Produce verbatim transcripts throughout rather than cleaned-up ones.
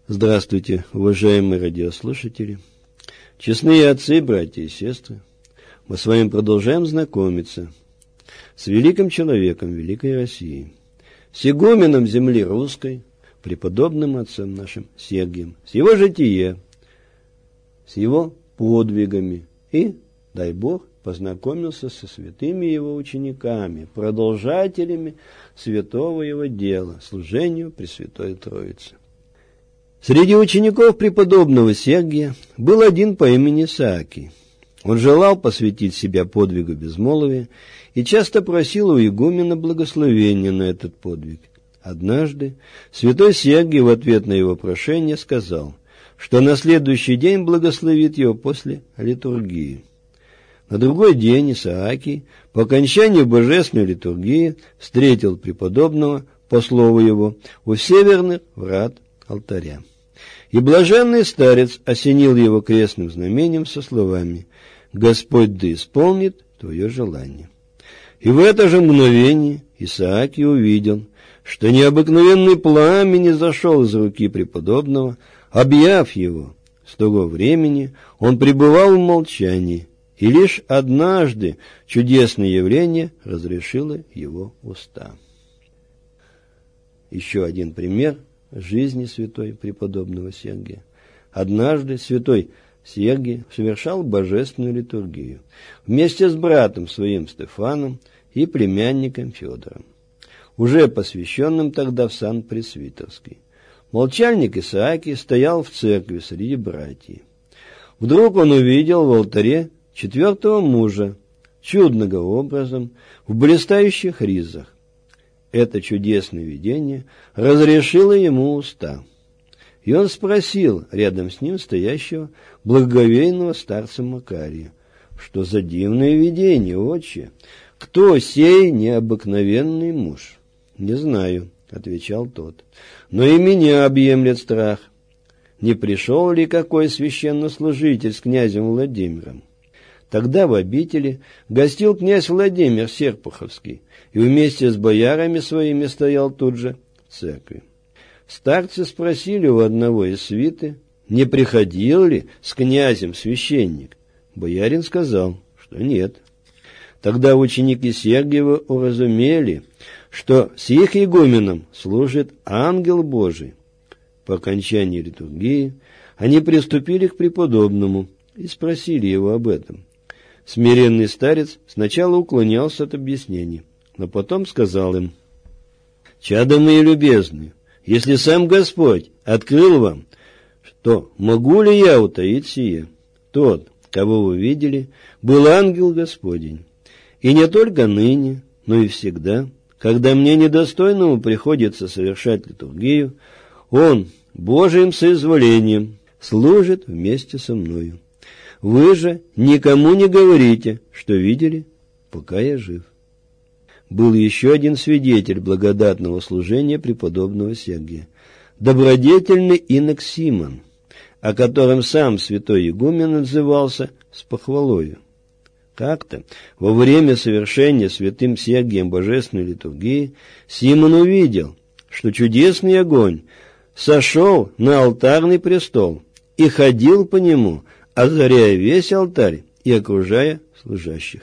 Здравствуйте, уважаемые радиослушатели, честные отцы, братья и сестры. Мы с вами продолжаем знакомиться с великим человеком великой России, с игуменом земли русской, преподобным отцом нашим Сергием, с его житием, с его подвигами и, дай Бог, познакомился со святыми его учениками, продолжателями святого его дела, служению Пресвятой Троицы. Среди учеников преподобного Сергия был один по имени Саакий. Он желал посвятить себя подвигу безмолвия и часто просил у игумена благословения на этот подвиг. Однажды святой Сергий в ответ на его прошение сказал, что на следующий день благословит его после литургии. На другой день Исаакий по окончании божественной литургии встретил преподобного по слову его у северных врат алтаря. И блаженный старец осенил его крестным знамением со словами: «Господь да исполнит твое желание». И в это же мгновение Исаакий увидел, что необыкновенный пламень зашел из руки преподобного, объяв его. С того времени он пребывал в молчании, и лишь однажды чудесное явление разрешило его уста. Еще один пример жизни святой преподобного Сергия. Однажды святой Сергий совершал божественную литургию вместе с братом своим Стефаном и племянником Федором, уже посвященным тогда в сан Пресвитерский. Молчальник Исаакий стоял в церкви среди братьев. Вдруг он увидел в алтаре четвертого мужа, чудного образом, в блистающих ризах. Это чудесное видение разрешило ему уста. И он спросил рядом с ним стоящего благоговейного старца Макария: «Что за дивное видение, отче? Кто сей необыкновенный муж?» «Не знаю», — отвечал тот, — «но и меня объемлет страх. Не пришел ли какой священнослужитель с князем Владимиром?» Тогда в обители гостил князь Владимир Серпуховский и вместе с боярами своими стоял тут же в церкви. Старцы спросили у одного из свиты, не приходил ли с князем священник. Боярин сказал, что нет. Тогда ученики Сергиева уразумели, что с их игуменом служит ангел Божий. По окончании литургии они приступили к преподобному и спросили его об этом. Смиренный старец сначала уклонялся от объяснений, но потом сказал им: «Чадо мои любезные, если сам Господь открыл вам, то могу ли я утаить сие? Тот, кого вы видели, был ангел Господень. И не только ныне, но и всегда, когда мне недостойному приходится совершать литургию, он Божиим соизволением служит вместе со мною. Вы же никому не говорите, что видели, пока я жив». Был еще один свидетель благодатного служения преподобного Сергия, добродетельный инок Симон, о котором сам святой игумен отзывался с похвалою. Как-то во время совершения святым Сергием божественной литургии Симон увидел, что чудесный огонь сошел на алтарный престол и ходил по нему, озаряя весь алтарь и окружая служащих.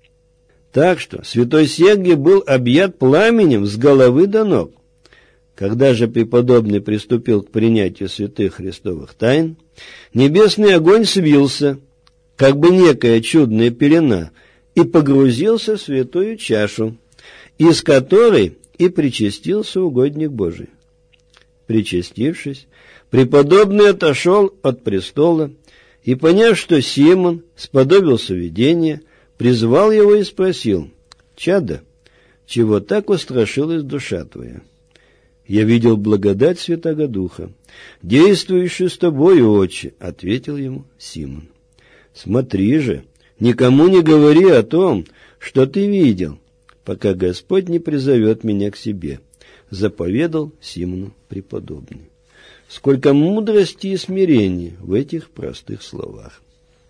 Так что святой Сергий был объят пламенем с головы до ног. Когда же преподобный приступил к принятию святых христовых тайн, небесный огонь свился, как бы некая чудная пелена, и погрузился в святую чашу, из которой и причастился угодник Божий. Причастившись, преподобный отошел от престола и, поняв, что Симон сподобился видения, призвал его и спросил: «Чадо, чего так устрашилась душа твоя?» «Я видел благодать Святаго Духа, действующую с тобою, отче», — ответил ему Симон. «Смотри же, никому не говори о том, что ты видел, пока Господь не призовет меня к себе», — заповедал Симону преподобный. Сколько мудрости и смирения в этих простых словах.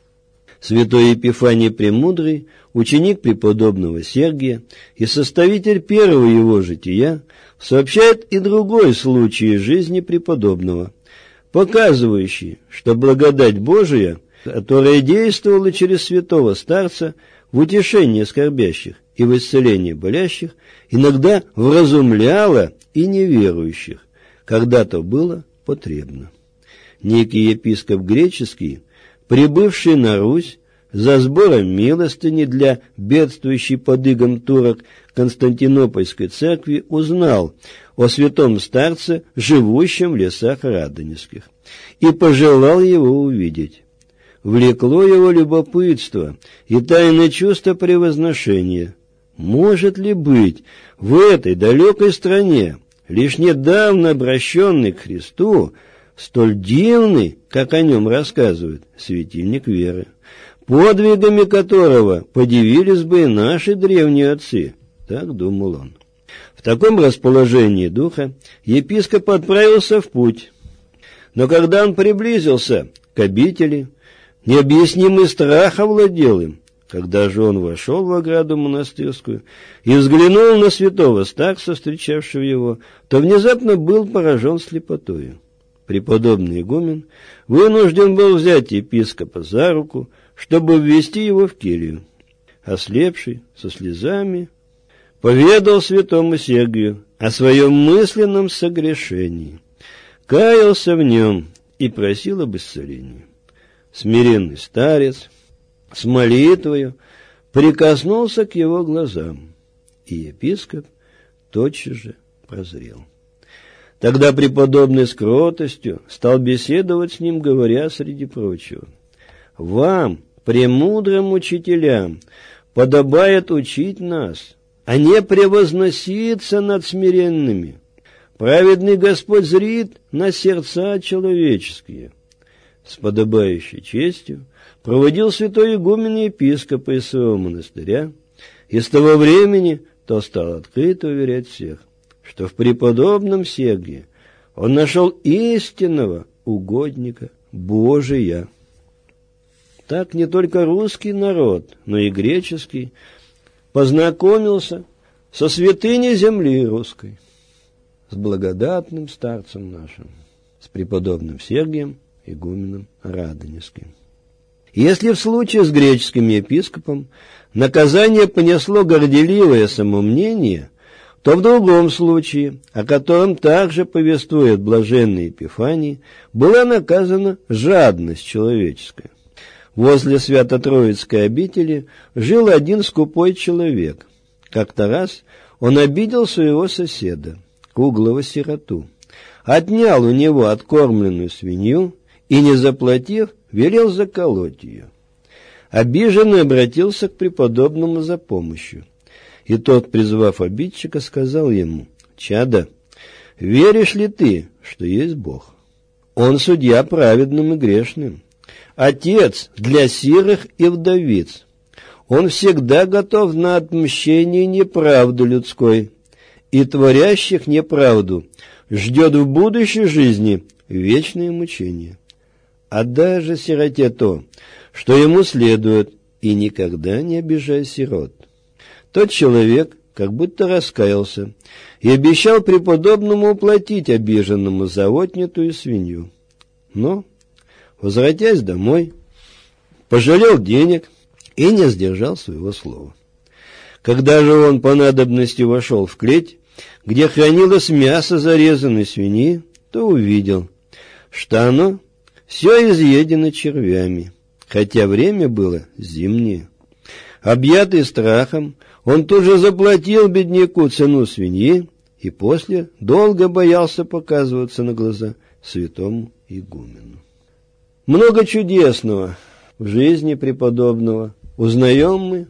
Святой Епифаний Премудрый, ученик преподобного Сергия и составитель первого его жития, сообщает и другой случай из жизни преподобного. показывающий, что благодать Божия, которая действовала через святого старца в утешении скорбящих и в исцелении болящих, иногда вразумляла и неверующих, когда то было потребно. Некий епископ греческий, прибывший на Русь за сбором милостыни для бедствующей под игом турок Константинопольской церкви, узнал о святом старце, живущем в лесах Радонежских, и пожелал его увидеть. Влекло его любопытство и тайное чувство превозношения. Может ли быть в этой далекой стране, лишь недавно обращенный к Христу, столь дивный, как о нем рассказывают, светильник веры, подвигами которого подивились бы и наши древние отцы? Так думал он. В таком расположении духа епископ отправился в путь. Но когда он приблизился к обители, необъяснимый страх овладел им. Когда же он вошел в ограду монастырскую и взглянул на святого старца, встречавшего его, то внезапно был поражен слепотою. Преподобный игумен вынужден был взять епископа за руку, чтобы ввести его в келью. Ослепший, со слезами, поведал святому Сергию о своем мысленном согрешении, каялся в нем и просил об исцелении. Смиренный старец с молитвою прикоснулся к его глазам, и епископ тотчас же прозрел. Тогда преподобный с кротостью стал беседовать с ним, говоря среди прочего: «Вам, премудрым учителям, подобает учить нас, а не превозноситься над смиренными. Праведный Господь зрит на сердца человеческие». С подобающей честью проводил святой игумен епископа из своего монастыря, и с того времени то стал открыто уверять всех, что в преподобном Сергии он нашел истинного угодника Божия. Так не только русский народ, но и греческий познакомился со святыней земли русской, с благодатным старцем нашим, с преподобным Сергием, игуменом Радонежским. Если в случае с греческим епископом наказание понесло горделивое самомнение, то в другом случае, о котором также повествует блаженный Епифаний, была наказана жадность человеческая. Возле Свято-Троицкой обители жил один скупой человек. Как-то раз он обидел своего соседа, круглого сироту, отнял у него откормленную свинью и, не заплатив, велел заколоть ее. Обиженный обратился к преподобному за помощью, и тот, призвав обидчика, сказал ему: «Чадо, веришь ли ты, что есть Бог? Он судья праведным и грешным, отец для сирых и вдовиц. Он всегда готов на отмщение неправды людской, и творящих неправду ждет в будущей жизни вечное мучение. Отдай же сироте то, что ему следует, и никогда не обижай сирот». Тот человек как будто раскаялся и обещал преподобному уплатить обиженному за отнятую свинью. Но, возвратясь домой, пожалел денег и не сдержал своего слова. Когда же он по надобности вошел в клеть, где хранилось мясо зарезанной свиньи, то увидел, что оно все изъедено червями, хотя время было зимнее. Объятый страхом, он тут же заплатил бедняку цену свиньи и после долго боялся показываться на глаза святому игумену. Много чудесного в жизни преподобного узнаем мы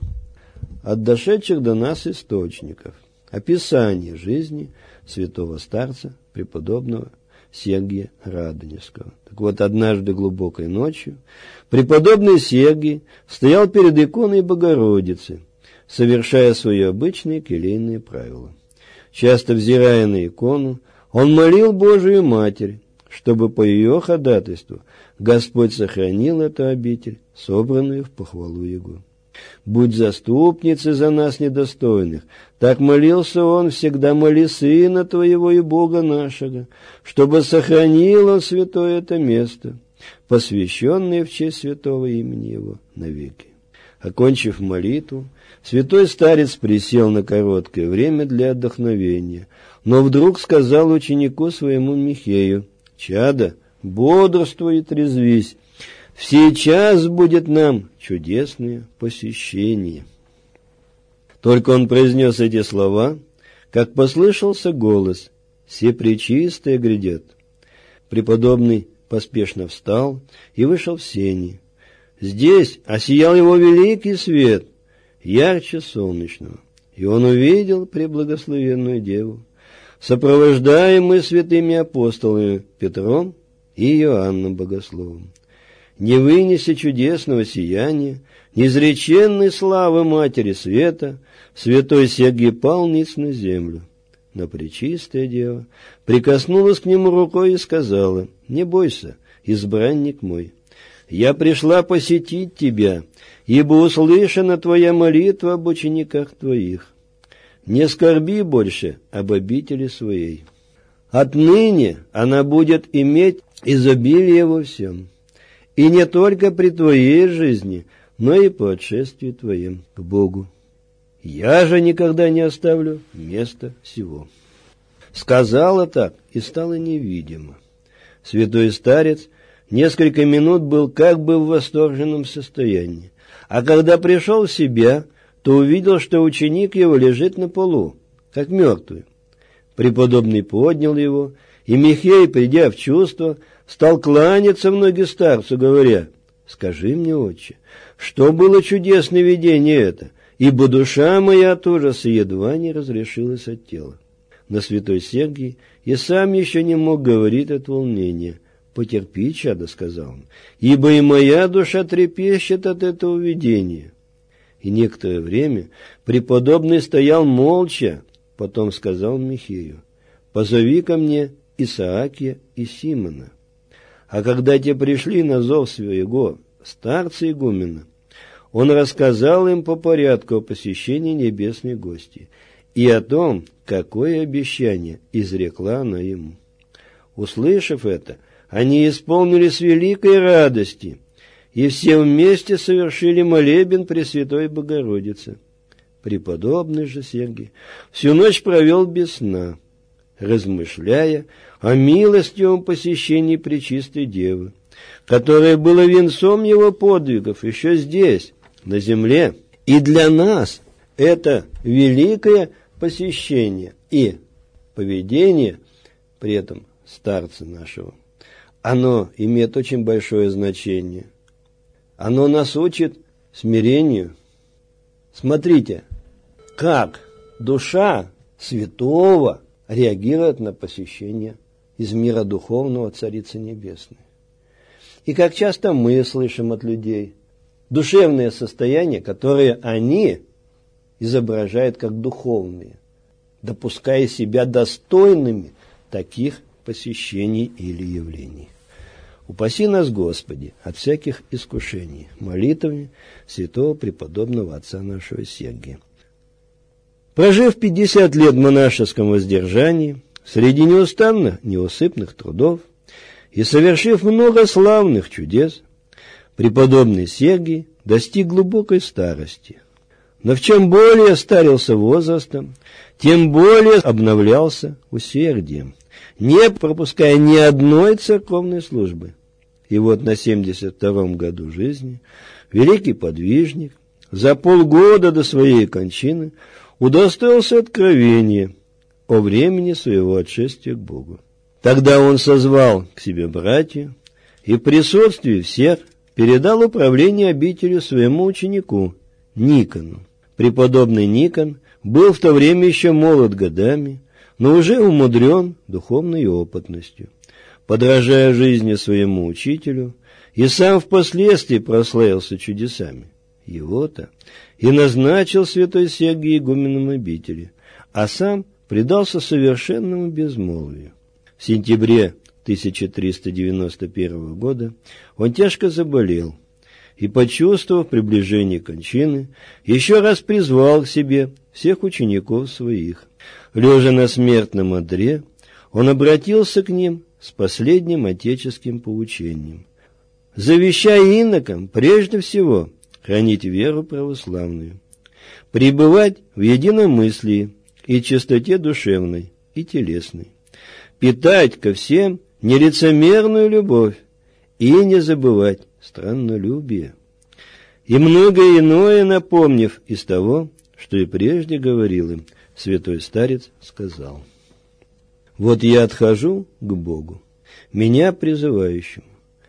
от дошедших до нас источников. Описание жизни святого старца преподобного Сергия Радонежского. Так вот, однажды глубокой ночью преподобный Сергий стоял перед иконой Богородицы, совершая свои обычные келейные правила. Часто взирая на икону, он молил Божию Матерь, чтобы по ее ходатайству Господь сохранил эту обитель, собранную в похвалу Его. Будь заступницей за нас недостойных. Так молился он, всегда моли Сына Твоего и Бога нашего, чтобы сохранил он святое это место, посвященное в честь святого имени Его навеки. Окончив молитву, святой старец присел на короткое время для отдохновения, но вдруг сказал ученику своему Михею: «Чадо, бодрствуй и трезвись, сейчас будет нам чудесное посещение». Только он произнес эти слова, как послышался голос: «Всепречистые грядет». Преподобный поспешно встал и вышел в сени. Здесь осиял его великий свет, ярче солнечного, и он увидел преблагословенную Деву, сопровождаемую святыми апостолами Петром и Иоанном Богословом. Не вынеся чудесного сияния, неизреченной славы Матери Света, святой Сергий пал ниц на землю. Но Пречистая Дева прикоснулась к нему рукой и сказала: «Не бойся, избранник мой, я пришла посетить тебя, ибо услышана твоя молитва об учениках твоих. Не скорби больше об обители своей. Отныне она будет иметь изобилие во всем, и не только при твоей жизни, но и по отшествии твоим к Богу. Я же никогда не оставлю места всего». Сказала так, и стало невидимо. Святой старец несколько минут был как бы в восторженном состоянии, а когда пришел в себя, то увидел, что ученик его лежит на полу, как мертвый. Преподобный поднял его, и Михей, придя в чувство, стал кланяться в ноги старцу, говоря: «Скажи мне, отче, что было чудесное видение это, ибо душа моя от ужаса едва не разрешилась от тела». Но святой Сергий и сам еще не мог говорить от волнения. «Потерпи, чадо», — сказал он, — «ибо и моя душа трепещет от этого видения». И некоторое время преподобный стоял молча, потом сказал Михею: «Позови ко мне Исаакия и Симона». А когда те пришли на зов своего старца игумена, он рассказал им по порядку о посещении небесной гости и о том, какое обещание изрекла она ему. Услышав это, они исполнились великой радости, и все вместе совершили молебен Пресвятой Богородице. Преподобный же Сергий всю ночь провел без сна, размышляя о милостивом посещении Пречистой Девы, которое было венцом его подвигов еще здесь, на земле. И для нас это великое посещение и поведение при этом старца нашего, оно имеет очень большое значение. Оно нас учит смирению. Смотрите, как душа святого реагирует на посещение из мира духовного Царицы Небесной. И как часто мы слышим от людей душевные состояния, которые они изображают как духовные, допуская себя достойными таких посещений или явлений. Упаси нас, Господи, от всяких искушений, молитвами святого преподобного отца нашего Сергия. Прожив пятьдесят лет в монашеском воздержании, среди неустанно неусыпных трудов и совершив много славных чудес, преподобный Сергий достиг глубокой старости. Но в чем более старился возрастом, тем более обновлялся усердием, не пропуская ни одной церковной службы. И вот на семьдесят втором году жизни великий подвижник за полгода до своей кончины удостоился откровения о времени своего отшествия к Богу. Тогда он созвал к себе братьев и в присутствии всех передал управление обителью своему ученику Никону. Преподобный Никон был в то время еще молод годами, но уже умудрен духовной опытностью. Подражая жизни своему учителю, и сам впоследствии прославился чудесами. Его-то и назначил святой Сергий игуменом обители, а сам предался совершенному безмолвию. В сентябре тысяча триста девяносто первого года он тяжко заболел, и, почувствовав приближение кончины, еще раз призвал к себе всех учеников своих. Лежа на смертном одре, он обратился к ним с последним отеческим поучением, завещая инокам прежде всего хранить веру православную, пребывать в единомыслии и чистоте душевной и телесной, питать ко всем нелицемерную любовь и не забывать страннолюбие. И многое иное напомнив из того, что и прежде говорил им, святой старец сказал: «Вот я отхожу к Богу, меня призывающему,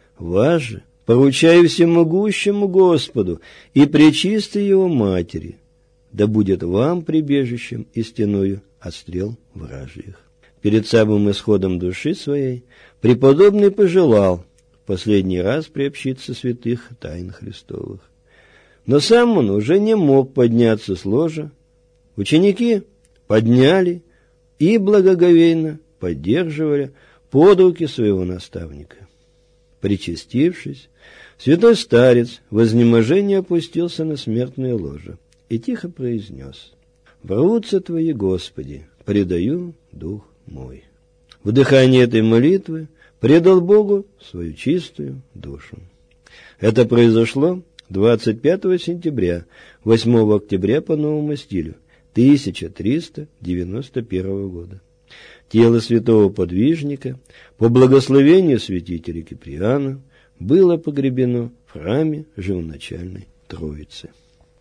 вас же поручаю всемогущему Господу и пречистой Его Матери, да будет вам прибежищем и стеною от стрел вражьих». Перед самым исходом души своей преподобный пожелал в последний раз приобщиться святых тайн Христовых. Но сам он уже не мог подняться с ложа. Ученики подняли и благоговейно поддерживали под руки своего наставника. Причастившись, святой старец в изнеможении опустился на смертное ложе и тихо произнес: «В руцы Твои, Господи, предаю дух мой». В дыхании этой молитвы предал Богу свою чистую душу. Это произошло двадцать пятого сентября, восьмого октября по новому стилю тысяча триста девяносто первого года. Тело святого подвижника по благословению святителя Киприана было погребено в храме Живоначальной Троицы.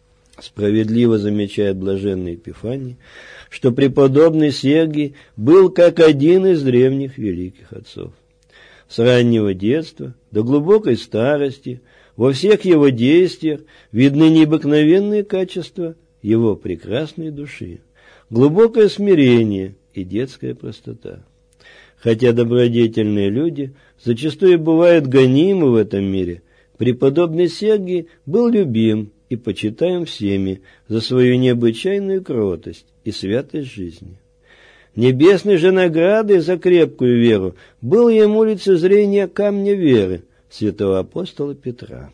Справедливо замечает блаженный Епифаний, что преподобный Сергий был как один из древних великих отцов. С раннего детства до глубокой старости во всех его действиях видны необыкновенные качества его прекрасной души, глубокое смирение и детская простота. Хотя добродетельные люди зачастую бывают гонимы в этом мире, преподобный Сергий был любим и почитаем всеми за свою необычайную кротость и святость жизни. Небесной же наградой за крепкую веру было ему лицезрение камня веры святого апостола Петра.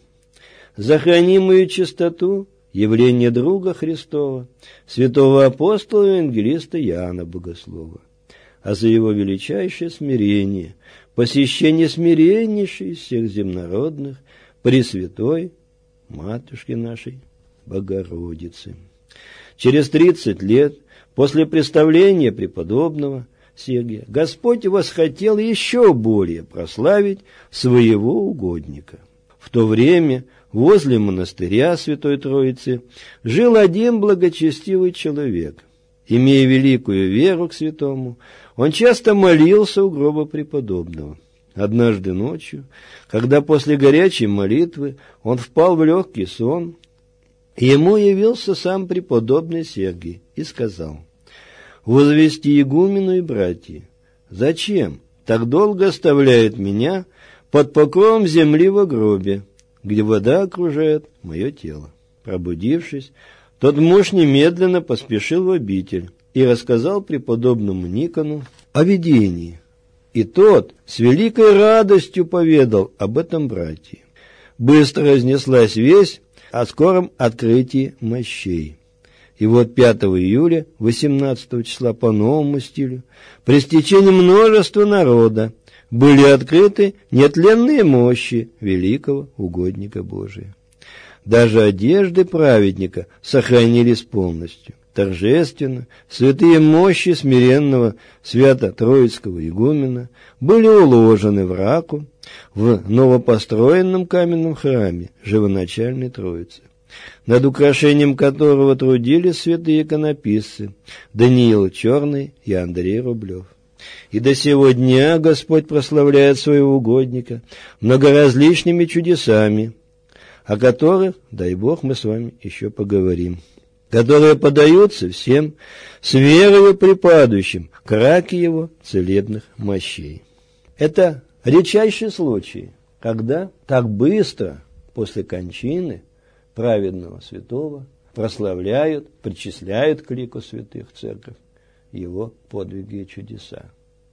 За хранимую чистоту явление друга Христова, святого апостола и евангелиста Иоанна Богослова, а за его величайшее смирение, посещение смиреннейшей из всех земнородных, Пресвятой Матушки нашей Богородицы. Через тридцать лет после представления преподобного Сергия Господь восхотел еще более прославить своего угодника. В то время возле монастыря Святой Троицы жил один благочестивый человек. Имея великую веру к святому, он часто молился у гроба преподобного. Однажды ночью, когда после горячей молитвы он впал в легкий сон, ему явился сам преподобный Сергий и сказал: «Возвести игумену и братья, зачем так долго оставляет меня под покровом земли во гробе, где вода окружает мое тело?» Пробудившись, тот муж немедленно поспешил в обитель и рассказал преподобному Никону о видении. И тот с великой радостью поведал об этом братье. Быстро разнеслась весть о скором открытии мощей. И вот пятого июля, восемнадцатого числа по новому стилю, при стечении множества народа, были открыты нетленные мощи великого угодника Божия. Даже одежды праведника сохранились полностью. Торжественно святые мощи смиренного свято-троицкого игумена были уложены в раку в новопостроенном каменном храме Живоначальной Троицы, над украшением которого трудились святые иконописцы Даниил Черный и Андрей Рублев. И до сего дня Господь прославляет своего угодника многоразличными чудесами, о которых, дай Бог, мы с вами еще поговорим, которые подаются всем с верою припадающим к раке его целебных мощей. Это редчайший случай, когда так быстро после кончины праведного святого прославляют, причисляют к лику святых церковь его подвиги и чудеса.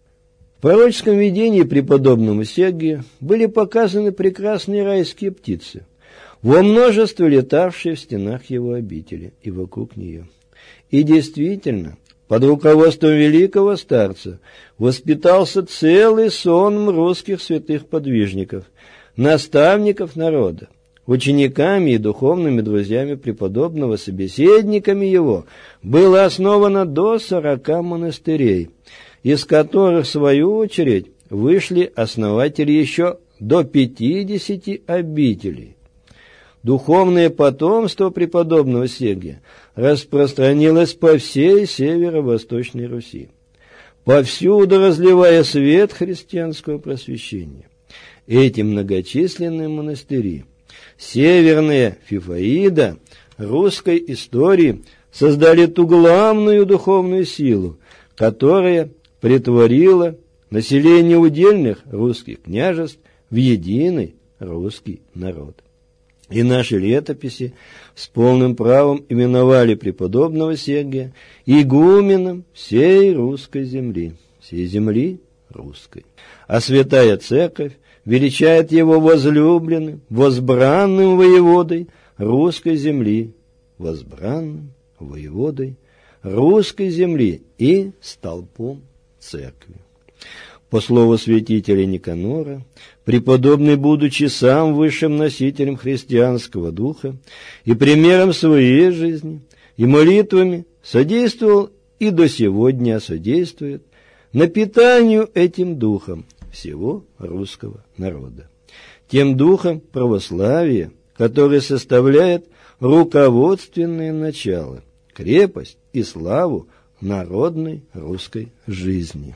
В пророческом видении преподобному Сергию были показаны прекрасные райские птицы. во множество летавшие в стенах его обители и вокруг нее. И действительно, под руководством великого старца воспитался целый сон русских святых подвижников, наставников народа. Учениками и духовными друзьями преподобного, собеседниками его, было основано до сорока монастырей, из которых, в свою очередь, вышли основатели еще до пятидесяти обителей. Духовное потомство преподобного Сергия распространилось по всей северо-восточной Руси, повсюду разливая свет христианского просвещения. Эти многочисленные монастыри, северная Фифаида русской истории, создали ту главную духовную силу, которая претворила население удельных русских княжеств в единый русский народ. И наши летописи с полным правом именовали преподобного Сергия игуменом всей русской земли, всей земли русской. А Святая Церковь величает его возлюбленным, возбранным воеводой русской земли, возбранным воеводой русской земли и столпом Церкви. По слову святителя Никанора, преподобный, будучи сам высшим носителем христианского духа и примером своей жизни и молитвами, содействовал и до сегодня содействует напитанию этим духом всего русского народа, тем духом православия, который составляет руководственное начало, крепость и славу народной русской жизни.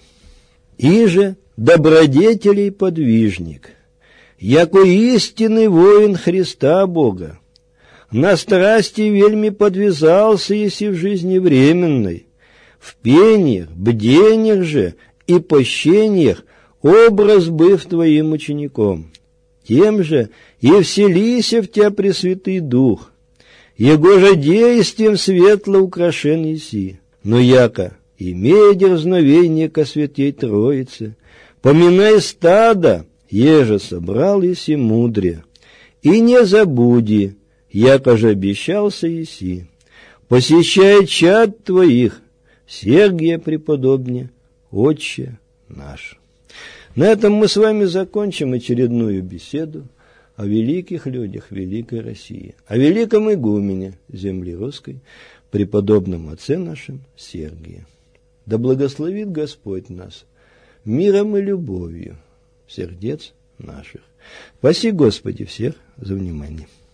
Иже добродетелей подвижник, яко истинный воин Христа Бога, на страсти вельми подвязался, еси в жизни временной, в пениях, бдениях же и пощениях образ быв твоим учеником, тем же и вселися в тебя Пресвятый Дух, его же действием светло украшен еси, но яко имея дерзновение ко Святей Троице, поминай стадо, еже собрал еси мудре, и не забуди, яко же обещался еси, посещай чад твоих, Сергия преподобне, Отче наш. На этом мы с вами закончим очередную беседу о великих людях великой России, о великом игумене земли русской, преподобном отце нашем Сергии. Да благословит Господь нас миром и любовью сердец наших. Спаси, Господи, всех за внимание.